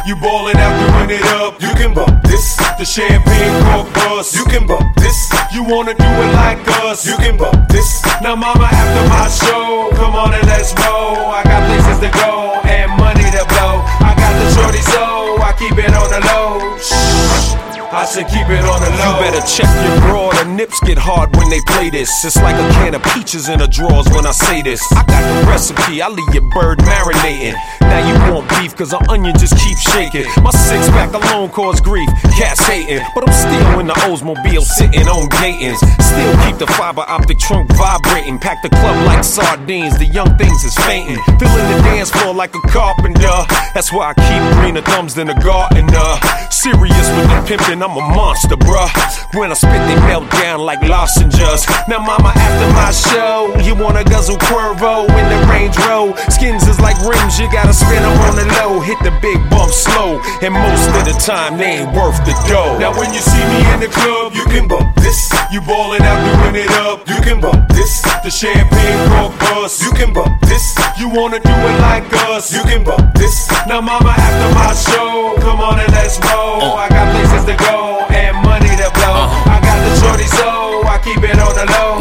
You ballin' out, doing it up. You can bump this. The champagne cork bust. You can bump this. You wanna do it like us. You can bump this. Now mama, after my show, come on and let's roll. I got places to go and money to blow. I got the shorty, so I keep it on the low. Shh, I should keep it on the low. You better check your bra, the nips get hard when they play this. It's like a can of peaches in the drawers when I say this. I got the recipe, I leave your bird marinating. Now you want beef, cause the onion just keeps shaking. My six pack alone cause grief, cats hating. But I'm still in the Oldsmobile sitting on Gators. Still keep the fiber optic trunk vibrating. Pack the club like sardines, the young things is fainting. Filling the dance floor like a carpenter. That's why I keep greener thumbs than a gardener. Serious with the pimpin', I'm a monster, bruh. When I spit, they melt down like lozenges. Now mama, after my show, you wanna guzzle Cuervo in the Range Road. Skins is like rims, you gotta spin them on the low. Hit the big bump slow, and most of the time they ain't worth the dough. Now when you see me in the club, you can bump this. You ballin' out, doing it up. You can bump this. The champagne cork bust. You can bump this. You wanna do it like us. You can bump this. Now mama, after my show, come on and let's roll. I got places to go and money to blow. I got the shorty, so I keep it on the low.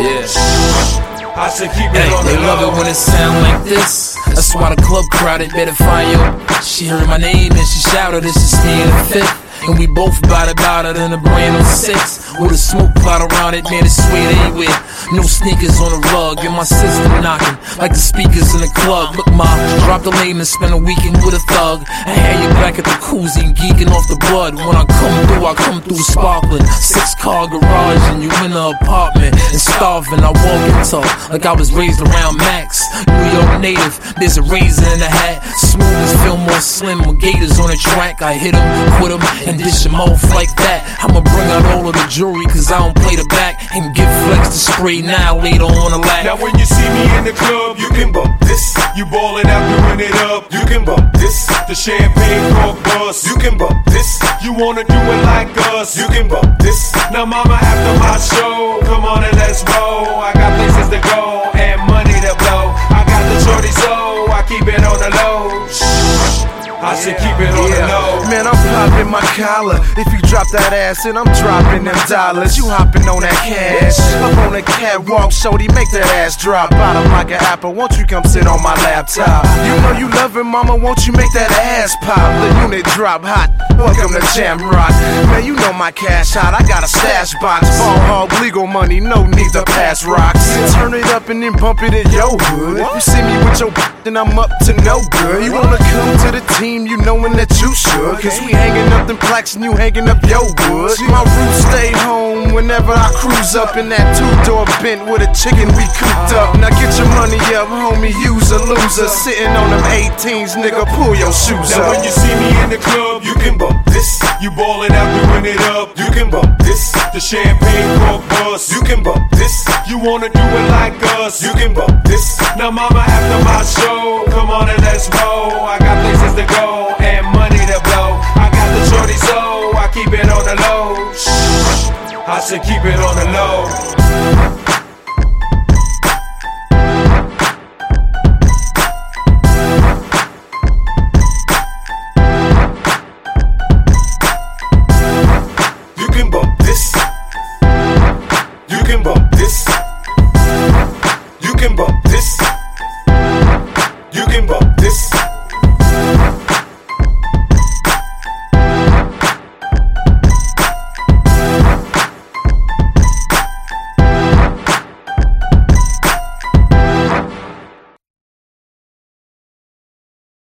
I should keep it on the they low. love it when it sound like this. That's why the club crowded better find you. She heard my name and she shouted, "This is me in the fifth." And we both bout it in a brand new 6 with a smoke cloud around it, man, it's sweet anywhere. No sneakers on the rug, and my system knocking like the speakers in the club. Look, ma, drop the lane and spend a weekend with a thug. I had you back at the koozie and geeking off the blood. When I come through sparkling. 6-car garage and you in the apartment and starving. I walk and talk like I was raised around Max. New York native, there's a razor in the hat. Smooth as Fillmore Slim with gators on the track. I hit him, quit him, and dish him off like that. I'ma bring out all of the jewelry cause I don't play the back. And give Flex the spray now later on the lap. Now when you see me in the club, you can bump this. You ballin' out, doing it up. You can bump this. The champagne cork bust. You can bump this. You wanna do it like us. You can bump this. Now mama, after my show, come on and let's roll. I got places to go and money to blow. I got the shorty, so I keep it on the low. Shh, I should keep it on the low. Man, I'm popping my collar. If you drop that ass, then I'm dropping them dollars. You hopping on that cash. Up on the catwalk, shorty, make that ass drop. Bottom like an apple, won't you come sit on my laptop? You know you love it, mama, won't you make that ass pop? The unit drop hot, welcome to Jamrock. Man, you know my cash hot, I got a stash box. Ball hog, legal money, no need to pass rocks. Turn it up and then bump it in your hood. If you see me with your then I'm up to no good. You wanna come to the team, you knowin' that you should. Cause we hanging up them plaques and you hanging up your wood. My roots stay home whenever I cruise up in that 2-door Bent with a chicken we cooked up. Now get your money up, homie, use a loser. Sitting on them 18s, nigga, pull your shoes up. Now when you see me in the club, you can bump this. You ballin' out, doing it up. You can bump this. The champagne cork bust. You can bump this. You wanna do it like us. You can bump this. Now mama, after my show, come on and let's roll. I got places to go and money to blow. I got the shorty, so I keep it on the low. Shh, I should keep it on the low.